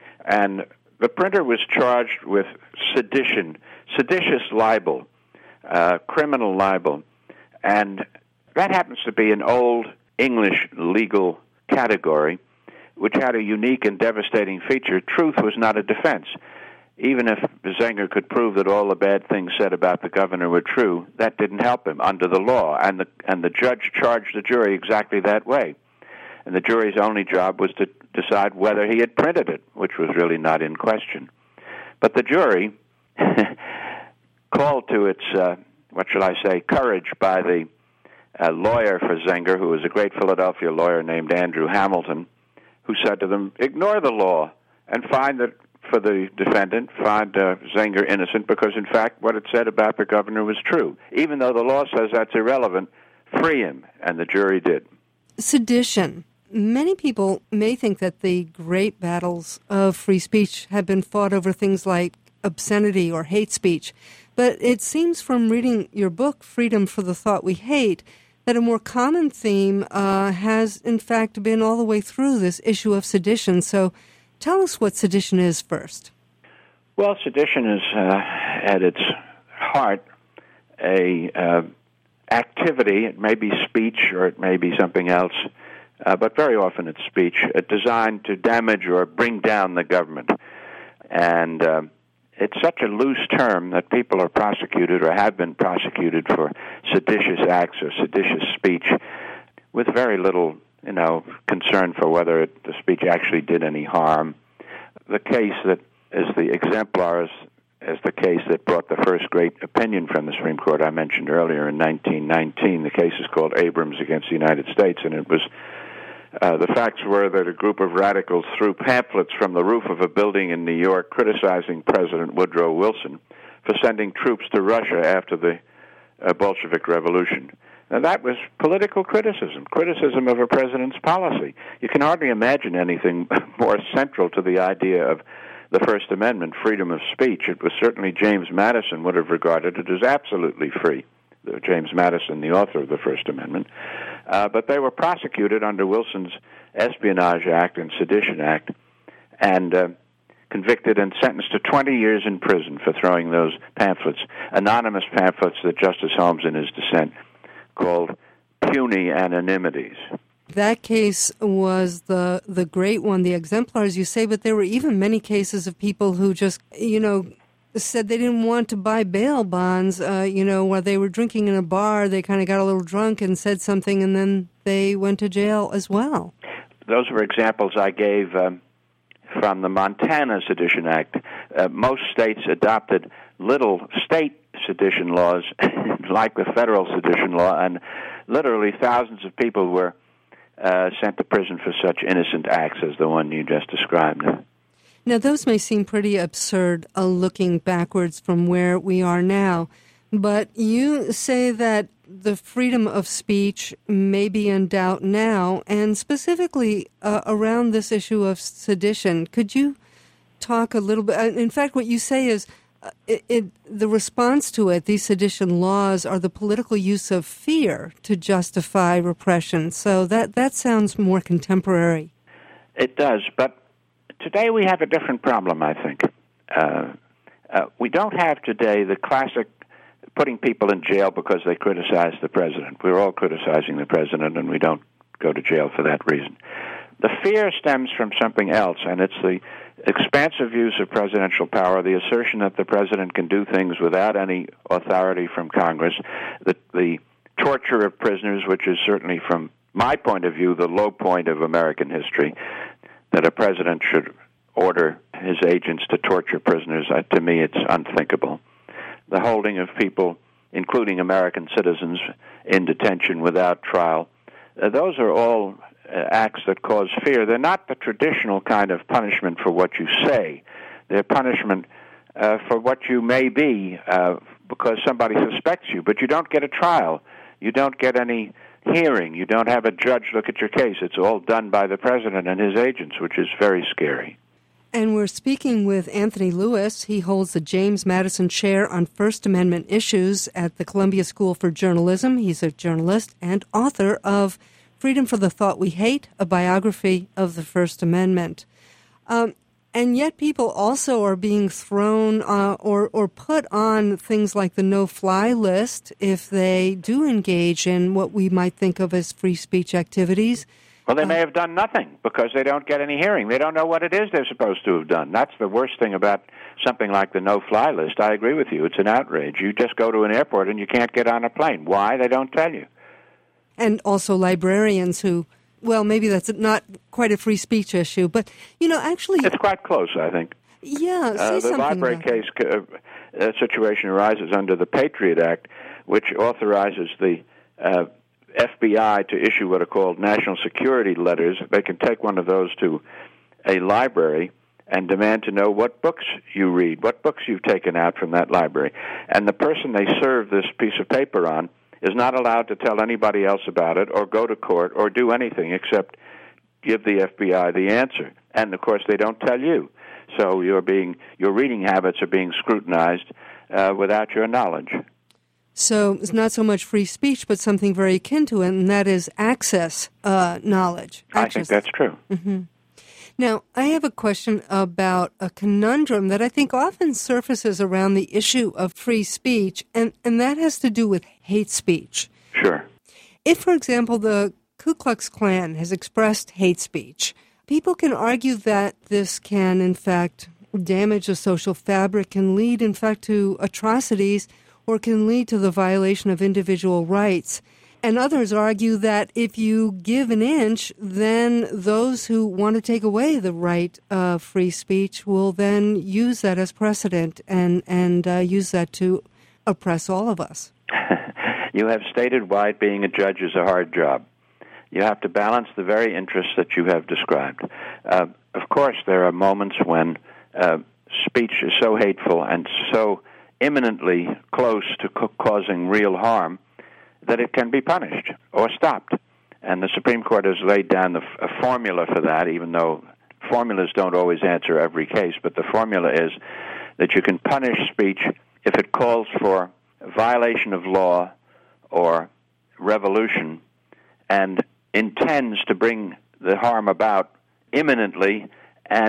And the printer was charged with sedition, seditious libel, uh, criminal libel. And that happens to be an old English legal category which had a unique and devastating feature. Truth was not a defense. Even if Zenger could prove that all the bad things said about the governor were true, that didn't help him under the law, and the and the judge charged the jury exactly that way. And the jury's only job was to decide whether he had printed it, which was really not in question. But the jury, called to its, uh, what shall I say, courage by the uh, lawyer for Zenger, who was a great Philadelphia lawyer named Andrew Hamilton, who said to them, ignore the law and find that, for the defendant, find uh, Zenger innocent because, in fact, what it said about the governor was true. Even though the law says that's irrelevant, free him, and the jury did. Sedition. Many people may think that the great battles of free speech have been fought over things like obscenity or hate speech, but it seems from reading your book, Freedom for the Thought We Hate, that a more common theme uh, has, in fact, been all the way through this issue of sedition. So tell us what sedition is first. Well, sedition is, uh, at its heart, a uh, activity. It may be speech or it may be something else, uh, but very often it's speech, uh, designed to damage or bring down the government. And uh, it's such a loose term that people are prosecuted or have been prosecuted for seditious acts or seditious speech with very little, you know, concern for whether it, the speech actually did any harm. The case that is the exemplar is, is the case that brought the first great opinion from the Supreme Court I mentioned earlier in nineteen nineteen. The case is called Abrams against the United States, and it was Uh, the facts were that a group of radicals threw pamphlets from the roof of a building in New York criticizing President Woodrow Wilson for sending troops to Russia after the uh, Bolshevik Revolution. Now, that was political criticism, criticism of a president's policy. You can hardly imagine anything more central to the idea of the First Amendment, freedom of speech. It was certainly James Madison would have regarded it as absolutely free. James Madison, the author of the First Amendment. Uh, but they were prosecuted under Wilson's Espionage Act and Sedition Act and uh, convicted and sentenced to twenty years in prison for throwing those pamphlets, anonymous pamphlets that Justice Holmes in his dissent called puny anonymities. That case was the the great one, the exemplar, as you say, but there were even many cases of people who just, you know, said they didn't want to buy bail bonds, uh, you know, while they were drinking in a bar, they kind of got a little drunk and said something, and then they went to jail as well. Those were examples I gave um, from the Montana Sedition Act. Uh, most states adopted little state sedition laws like the federal sedition law, and literally thousands of people were uh, sent to prison for such innocent acts as the one you just described. Now, those may seem pretty absurd uh, looking backwards from where we are now, but you say that the freedom of speech may be in doubt now, and specifically uh, around this issue of sedition. Could you talk a little bit? In fact, what you say is uh, it, it, the response to it, these sedition laws, are the political use of fear to justify repression. So that, that sounds more contemporary. It does, but today we have a different problem, I think. Uh, uh, we don't have today the classic putting people in jail because they criticize the president. We're all criticizing the president, and we don't go to jail for that reason. The fear stems from something else, and it's the expansive use of presidential power, the assertion that the president can do things without any authority from Congress, the, the torture of prisoners, which is certainly, from my point of view, the low point of American history, that a president should order his agents to torture prisoners. Uh, to me, it's unthinkable. The holding of people, including American citizens, in detention without trial, uh, those are all uh, acts that cause fear. They're not the traditional kind of punishment for what you say. They're punishment uh, for what you may be uh, because somebody suspects you, but you don't get a trial. You don't get any hearing. You don't have a judge look at your case. It's all done by the president and his agents, which is very scary. And we're speaking with Anthony Lewis. He holds the James Madison Chair on First Amendment Issues at the Columbia School for Journalism. He's a journalist and author of Freedom for the Thought We Hate, a biography of the First Amendment. Um, and yet people also are being thrown uh, or, or put on things like the no-fly list if they do engage in what we might think of as free speech activities. Well, they may have done nothing because they don't get any hearing. They don't know what it is they're supposed to have done. That's the worst thing about something like the no-fly list. I agree with you. It's an outrage. You just go to an airport and you can't get on a plane. Why? They don't tell you. And also librarians who, well, maybe that's not quite a free speech issue, but, you know, actually... It's quite close, I think. Yeah, say uh, the something library about case uh, situation arises under the Patriot Act, which authorizes the... Uh, F B I to issue what are called national security letters. They can take one of those to a library and demand to know what books you read, what books you've taken out from that library. And the person they serve this piece of paper on is not allowed to tell anybody else about it or go to court or do anything except give the F B I the answer. And, of course, they don't tell you. So you're being, your reading habits are being scrutinized uh, without your knowledge. So it's not so much free speech, but something very akin to it, and that is access uh, knowledge. I Access. think that's true. Mm-hmm. Now, I have a question about a conundrum that I think often surfaces around the issue of free speech, and, and that has to do with hate speech. Sure. If, for example, the Ku Klux Klan has expressed hate speech, people can argue that this can, in fact, damage the social fabric, can lead, in fact, to atrocities, or can lead to the violation of individual rights. And others argue that if you give an inch, then those who want to take away the right of free speech will then use that as precedent and, and uh, use that to oppress all of us. You have stated why being a judge is a hard job. You have to balance the very interests that you have described. Uh, of course, there are moments when uh, speech is so hateful and so imminently close to co- causing real harm that it can be punished or stopped. And the Supreme Court has laid down the f- a formula for that, even though formulas don't always answer every case, but the formula is that you can punish speech if it calls for violation of law or revolution and intends to bring the harm about imminently, and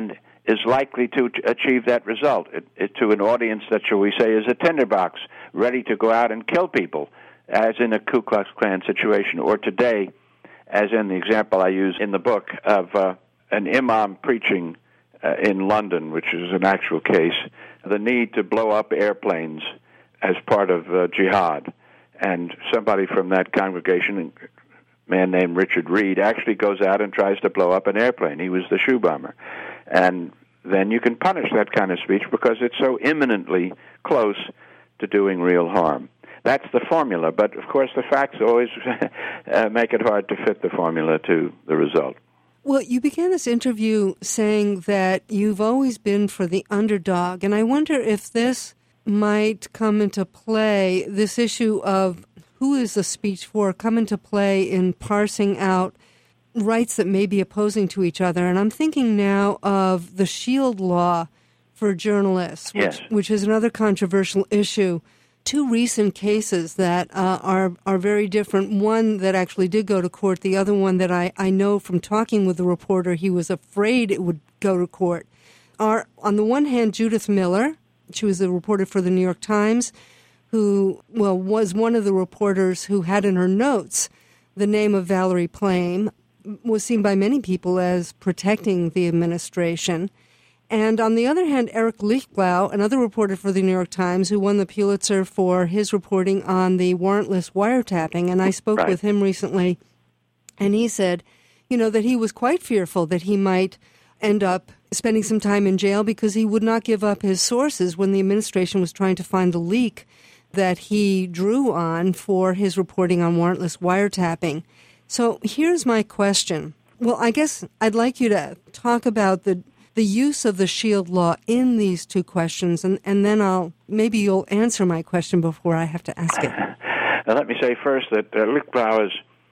is likely to achieve that result. It, it, to an audience that, shall we say, is a tinderbox, ready to go out and kill people, as in a Ku Klux Klan situation, or today, as in the example I use in the book of uh, an imam preaching uh, in London, which is an actual case, the need to blow up airplanes as part of uh, jihad. And somebody from that congregation, a man named Richard Reed, actually goes out and tries to blow up an airplane. He was the shoe bomber. And then you can punish that kind of speech because it's so imminently close to doing real harm. That's the formula, but of course the facts always uh, make it hard to fit the formula to the result. Well, you began this interview saying that you've always been for the underdog, and I wonder if this might come into play, this issue of who is the speech for, come into play in parsing out rights that may be opposing to each other. And I'm thinking now of the Shield Law for journalists, which, yes. which is another controversial issue. Two recent cases that uh, are are very different. One that actually did go to court. The other one that I, I know from talking with the reporter, he was afraid it would go to court. Are, on the one hand, Judith Miller. She was a reporter for the New York Times, who, well, was one of the reporters who had in her notes the name of Valerie Plame, was seen by many people as protecting the administration. And on the other hand, Eric Lichtblau, another reporter for the New York Times, who won the Pulitzer for his reporting on the warrantless wiretapping, and I spoke right. with him recently, and he said, you know, that he was quite fearful that he might end up spending some time in jail because he would not give up his sources when the administration was trying to find the leak that he drew on for his reporting on warrantless wiretapping. So here's my question. Well, I guess I'd like you to talk about the the use of the Shield Law in these two questions, and, and then I'll maybe you'll answer my question before I have to ask it. Now, let me say first that uh, Lichtblau is,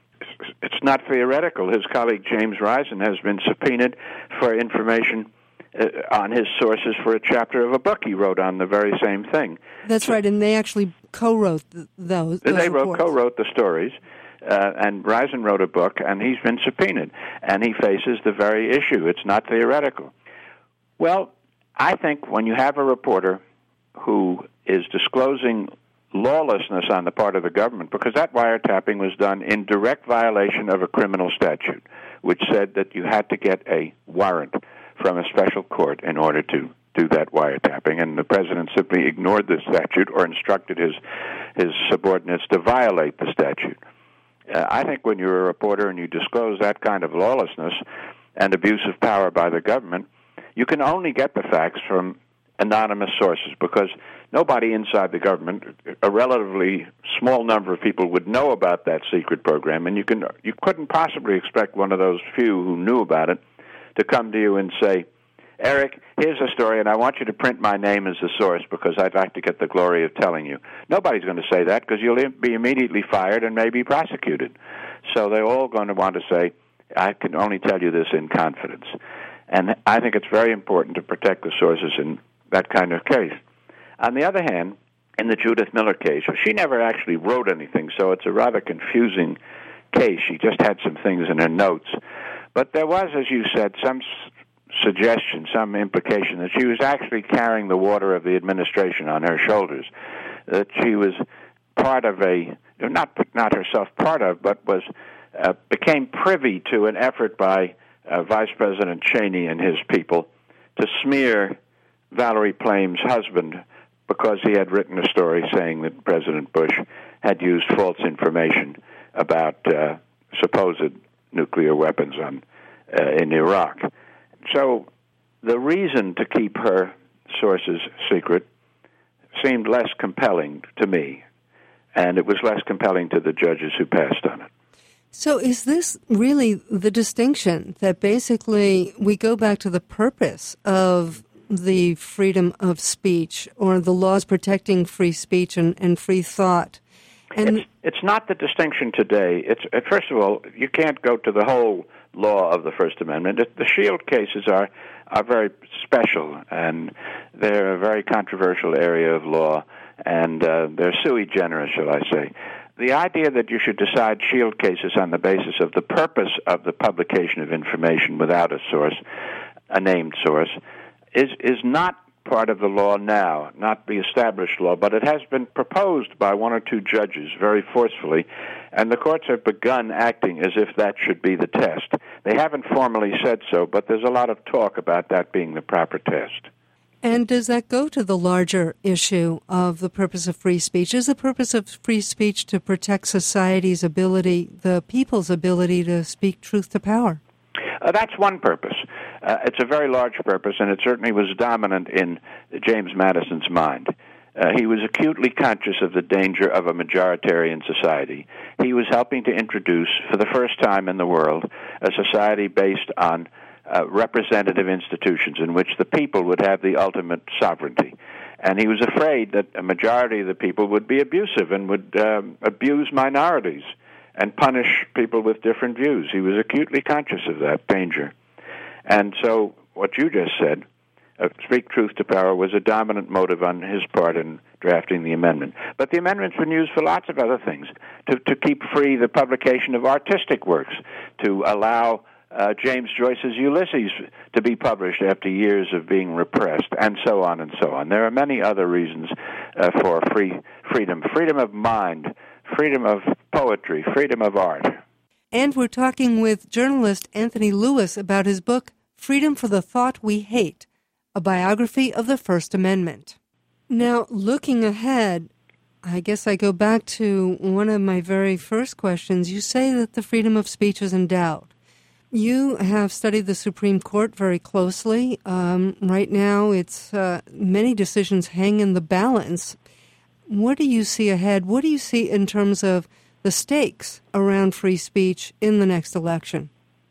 it's not theoretical. His colleague James Risen has been subpoenaed for information uh, on his sources for a chapter of a book he wrote on the very same thing. That's so, right, and they actually co-wrote th- those, those They wrote, reports. co-wrote the stories. Uh, and Risen wrote a book, and he's been subpoenaed, and he faces the very issue. It's not theoretical. Well, I think when you have a reporter who is disclosing lawlessness on the part of the government, because that wiretapping was done in direct violation of a criminal statute, which said that you had to get a warrant from a special court in order to do that wiretapping, and the president simply ignored the statute or instructed his his subordinates to violate the statute. Uh, I think when you're a reporter and you disclose that kind of lawlessness and abuse of power by the government, you can only get the facts from anonymous sources because nobody inside the government, a relatively small number of people, would know about that secret program, and you can you couldn't possibly expect one of those few who knew about it to come to you and say, Eric, here's a story, and I want you to print my name as the source because I'd like to get the glory of telling you. Nobody's going to say that because you'll be immediately fired and maybe prosecuted. So they're all going to want to say, I can only tell you this in confidence. And I think it's very important to protect the sources in that kind of case. On the other hand, in the Judith Miller case, she never actually wrote anything, so it's a rather confusing case. She just had some things in her notes. But there was, as you said, some suggestion, some implication that she was actually carrying the water of the administration on her shoulders, that she was part of a, not not herself part of, but was uh, became privy to an effort by uh, Vice President Cheney and his people to smear Valerie Plame's husband because he had written a story saying that President Bush had used false information about uh, supposed nuclear weapons on uh, in Iraq. So the reason to keep her sources secret seemed less compelling to me, and it was less compelling to the judges who passed on it. So is this really the distinction that basically we go back to the purpose of the freedom of speech or the laws protecting free speech and, and free thought? And it's, it's not the distinction today. It's first of all, you can't go to the whole law of the First Amendment. The Shield cases are are very special, and they're a very controversial area of law, and uh, they're sui generis, shall I say. The idea that you should decide Shield cases on the basis of the purpose of the publication of information without a source, a named source, is is not part of the law now, not the established law, but it has been proposed by one or two judges very forcefully, and the courts have begun acting as if that should be the test. They haven't formally said so, but there's a lot of talk about that being the proper test. And does that go to the larger issue of the purpose of free speech? Is the purpose of free speech to protect society's ability, the people's ability to speak truth to power? Uh, that's one purpose. Uh, it's a very large purpose, and it certainly was dominant in James Madison's mind. Uh, he was acutely conscious of the danger of a majoritarian society. He was helping to introduce, for the first time in the world, a society based on uh, representative institutions in which the people would have the ultimate sovereignty. And he was afraid that a majority of the people would be abusive and would um, abuse minorities and punish people with different views. He was acutely conscious of that danger. And so what you just said, uh, speak truth to power, was a dominant motive on his part in drafting the amendment. But the amendment's been used for lots of other things, to, to keep free the publication of artistic works, to allow uh, James Joyce's Ulysses to be published after years of being repressed, and so on and so on. There are many other reasons uh, for free freedom, freedom of mind, freedom of poetry, freedom of art. And we're talking with journalist Anthony Lewis about his book, Freedom for the Thought We Hate, a biography of the First Amendment. Now, looking ahead, I guess I go back to one of my very first questions. You say that the freedom of speech is in doubt. You have studied the Supreme Court very closely. Um, right now, it's uh, many decisions hang in the balance. What do you see ahead? What do you see in terms of the stakes around free speech in the next election?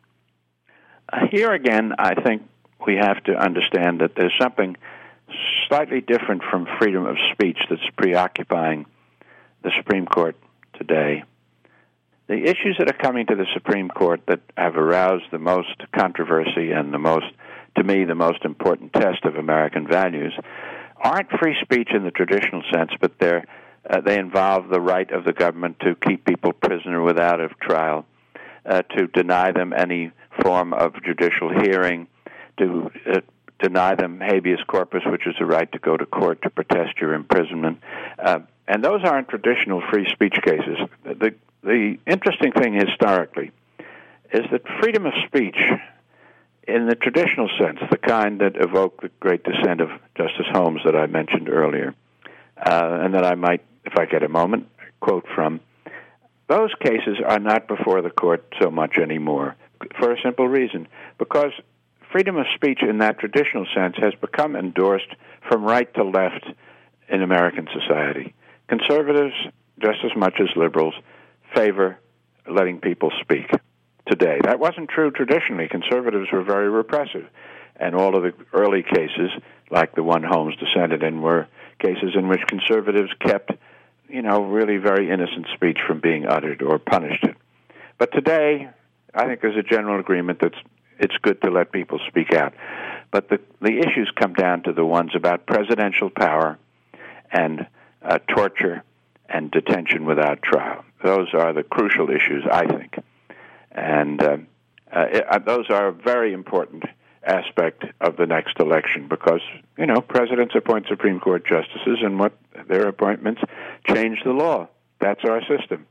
Uh, here again, I think we have to understand that there's something slightly different from freedom of speech that's preoccupying the Supreme Court today. The issues that are coming to the Supreme Court that have aroused the most controversy and the most, to me, the most important test of American values aren't free speech in the traditional sense, but they're Uh, they involve the right of the government to keep people prisoner without a trial, uh, to deny them any form of judicial hearing, to uh, deny them habeas corpus, which is the right to go to court to protest your imprisonment. Uh, and those aren't traditional free speech cases. The, the interesting thing historically is that freedom of speech, in the traditional sense, the kind that evoked the great dissent of Justice Holmes that I mentioned earlier, uh, and that I might, if I get a moment, quote from, those cases are not before the court so much anymore, for a simple reason, because freedom of speech in that traditional sense has become endorsed from right to left in American society. Conservatives, just as much as liberals, favor letting people speak today. That wasn't true traditionally. Conservatives were very repressive, and all of the early cases, like the one Holmes dissented in, were cases in which conservatives kept, you know, really very innocent speech from being uttered or punished it. But today, I think there's a general agreement that it's good to let people speak out. But the the issues come down to the ones about presidential power and uh, torture and detention without trial. Those are the crucial issues, I think. And uh, uh, it, those are a very important aspect of the next election because, you know, presidents appoint Supreme Court justices, and what their appointments change the law. That's our system.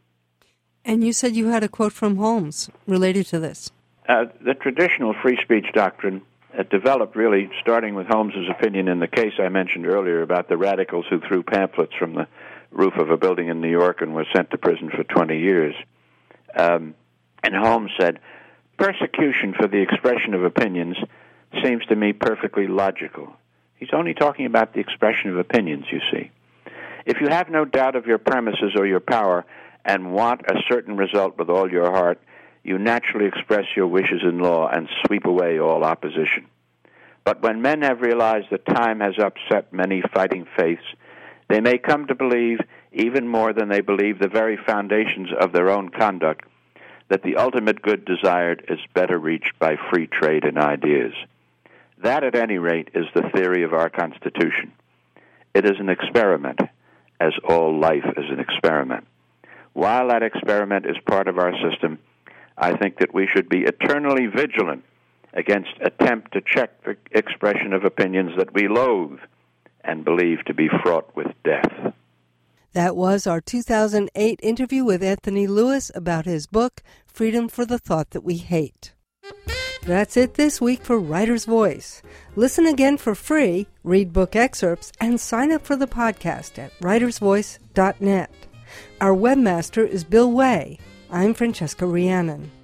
And you said you had a quote from Holmes related to this. Uh, the traditional free speech doctrine uh, developed really starting with Holmes's opinion in the case I mentioned earlier about the radicals who threw pamphlets from the roof of a building in New York and were sent to prison for twenty years. Um, and Holmes said, persecution for the expression of opinions seems to me perfectly logical. He's only talking about the expression of opinions, you see. If you have no doubt of your premises or your power and want a certain result with all your heart, you naturally express your wishes in law and sweep away all opposition. But when men have realized that time has upset many fighting faiths, they may come to believe, even more than they believe the very foundations of their own conduct, that the ultimate good desired is better reached by free trade in ideas. That, at any rate, is the theory of our Constitution. It is an experiment, as all life is an experiment. While that experiment is part of our system, I think that we should be eternally vigilant against attempt to check the expression of opinions that we loathe and believe to be fraught with death. That was our two thousand eight interview with Anthony Lewis about his book, Freedom for the Thought That We Hate. That's it this week for Writer's Voice. Listen again for free, read book excerpts, and sign up for the podcast at writers voice dot net. Our webmaster is Bill Way. I'm Francesca Rhiannon.